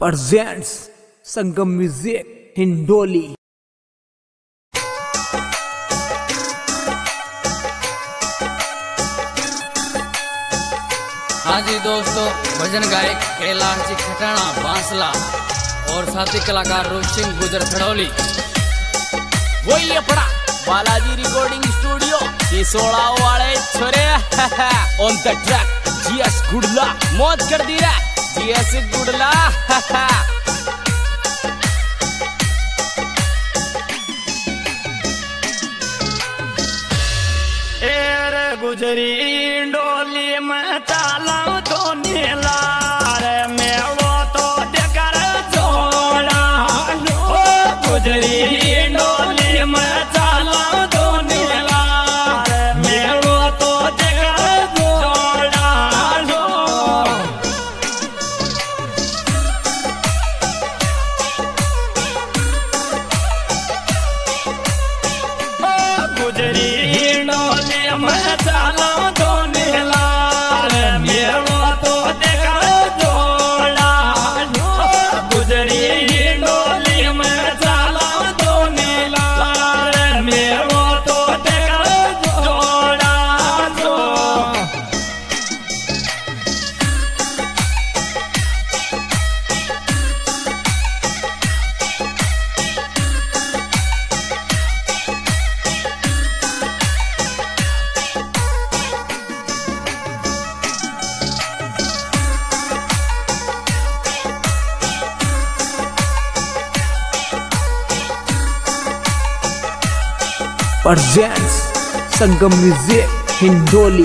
presents संगम music Hindoli. हाँ जी दोस्तों, भजन गायक कैलाश जी खटाना बांसला और साथी कलाकार रूप सिंह गुजर खड़ौली। वही अपना बालाजी रिकॉर्डिंग स्टूडियो सिसोड़ा वाले छोरे on the track GS Gudla मौत कर दी रे जीएस गुडला। गुजरी डोली में चाला तो नीला रे मेवो तो देकर जोड़ा गुजरी डोली में चाला तो नीला रे मेवो तो देकर जोड़ा गुजरी डोली में चाला तो नीला रे मेवो तो देकर जोड़ा गुजरी डोली में चाला तो नीला रे मेवो तो देकर जोड़ा presents संगम म्यूजिक हिंडोली।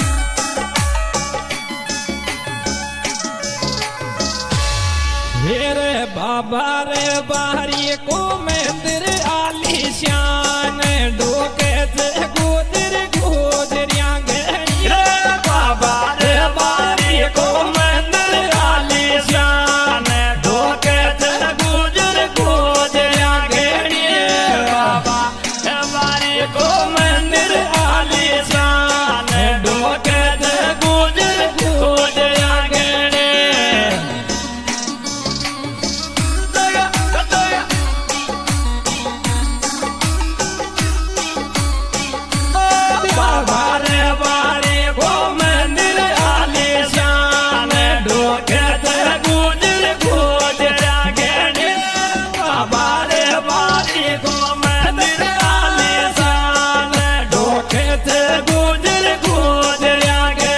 मेरे बाबा रे बाहरी को मंदिर आलीशान डोके से गुजर गुजरिया गई रे बाबा रे बाहरी को मंदिर आलीशान डोके से गुजर गुजरिया गई बाबा रे बाहरी को मंदिर आलीशान डोके से गुजर गुजरिया गई। बारे बारे को मंदिर आलीशान डोके से गुजर गुजरा गए बारे बारे को मंदिर आलीशान डोके से गुजर गुजरा गए।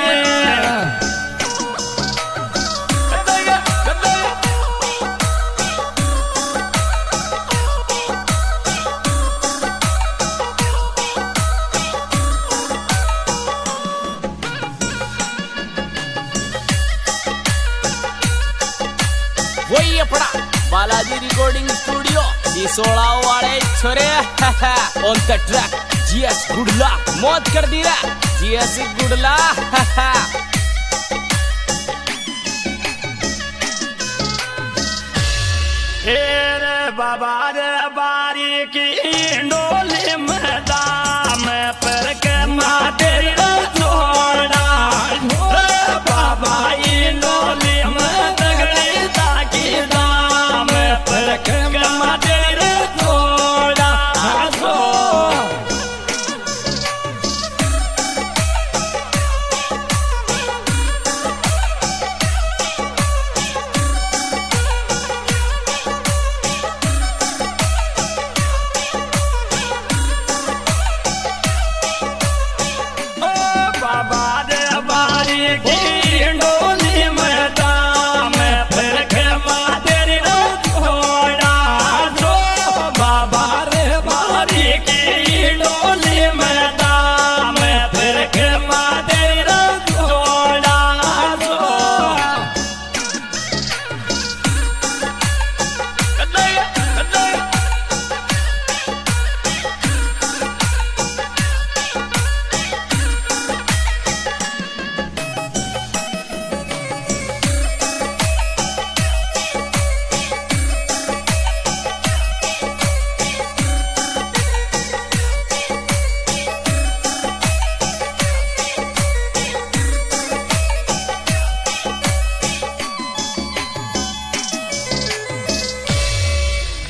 वही अपना बालाजी रिकॉर्डिंग स्टूडियो सिसोड़ा वाले छोरे on the track GS Gudla मौत कर दी रे जीएस गुडला। बाबा रे बारी की डोली में दाम पर के माते जोड़ा बाबा ई डोली में तगड़ी ताकि दाम पर के माते जोड़ा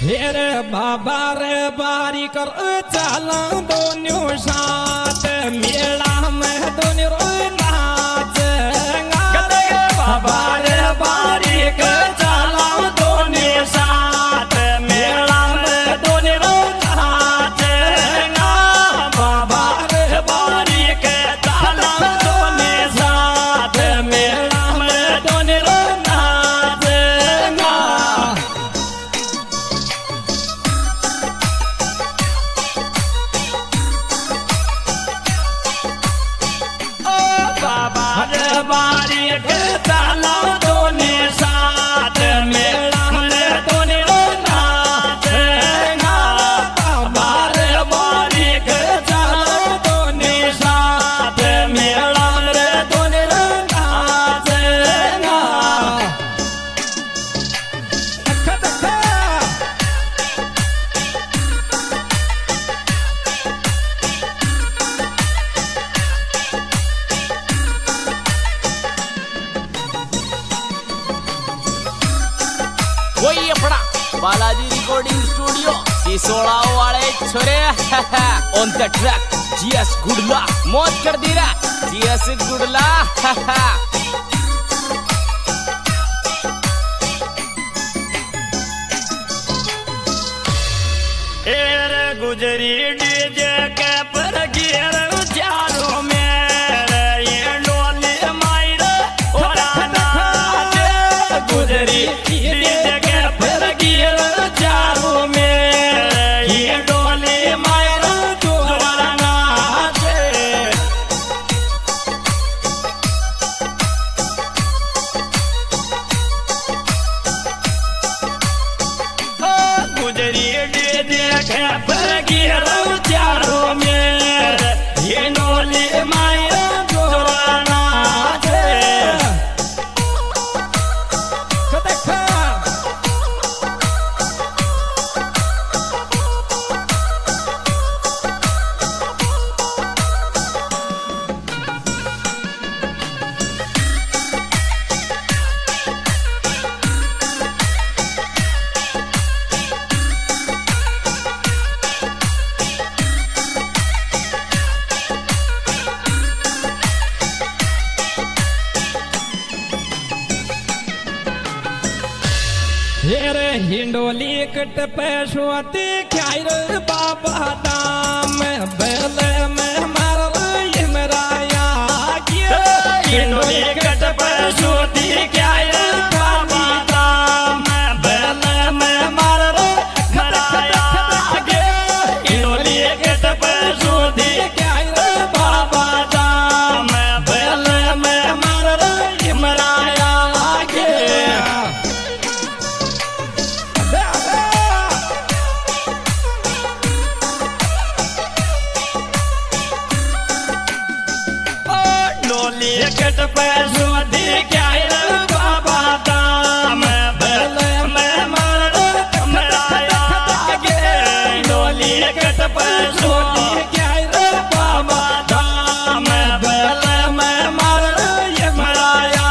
हेरे बाबा रे बारी कर चला दोनों साथ मेला में दोनों नाच बाबा रे बारी कर चला दोनों साथ मेला में दोनों नाच बाबा रे बारी के चला दोनों साथ मेला में दोनों नाच बाबा रे बारी के चला दोनों साथ मेला में दोनों नाच बाबा रे बारी के चला दोनों साथ मेला में दोनों नाच वही अपना बालाजी रिकॉर्डिंग स्टूडियो सिसोड़ा वाले छोरे on the track GS Gudla मौज कर दी रा जीएस गुडला एरे गुजरी डीजे के पर गिर चारों में ये डोली मायर ओराना गुजरी डीजे के पर गिर चारों में ये डोली मायर ओराना गुजरी डीजे के पर गिर चारों में ये डोली मायर ओराना हेरे हिंडोली कट पे सोती ख्याल बाबा दाम बेल में मार इमराया हिंडोली कट पे सोती ख्याल बाबा दाम बेल में मार इमराया हिंडोली कट पे सोती ख्याल बाबा दाम बेल में मार इमराया डोली कट पे सोती क्या बाबा दाम बेल में मार इमराया डोली कट पे सोती क्या बाबा दाम बेल में मार इमराया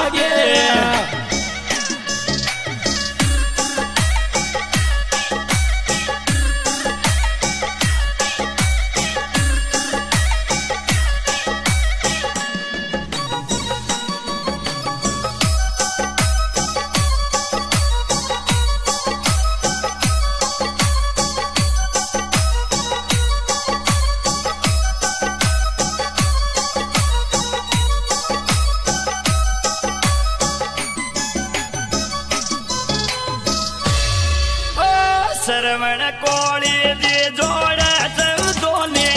सरवण कोड़ी दी जोड़े दोने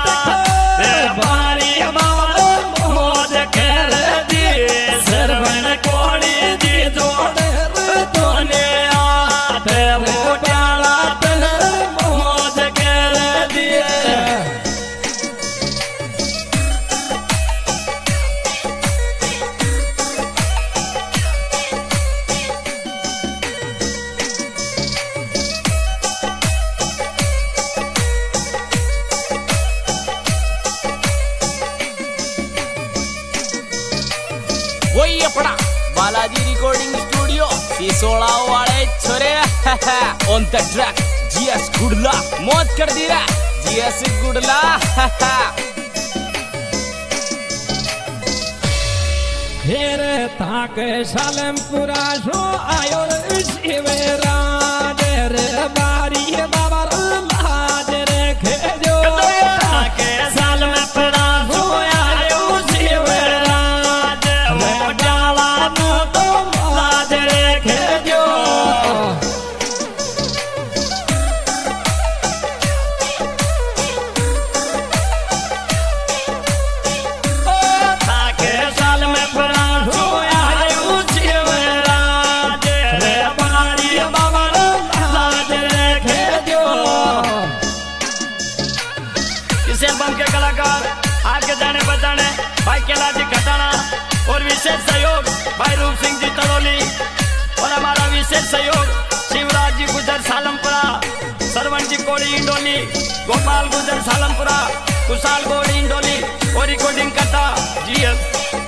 बारी मोज कर दी सरवण कोड़ी दी जोड़े दोने मोटाला मोज कर दिए वही अपना बालाजी रिकॉर्डिंग स्टूडियो सिसोड़ा वाले छोरे on the track GS Gudla मौत कर दी रे जीएस गुडला। हेरे ताके सालमपुरा शो आयो शिवेरा रे बारी बाबा लाज रे खेजो ताके सालमपुरा शो आयो शिवेरा रे डाला नो तो लाज रे खेजो ताके सालमपुरा के कलाकार आपके जाने बजाने भाई कैलाश जी खटाना और विशेष सहयोग भाई रूप सिंह जी तड़ोली और हमारा विशेष सहयोग शिवराज जी गुजर सालमपुरा, सरवण जी कोड़ी इंडोली, गोपाल गुजर सालमपुरा, कुशाल कोड़ी इंडोली और रिकॉर्डिंग करता जीएस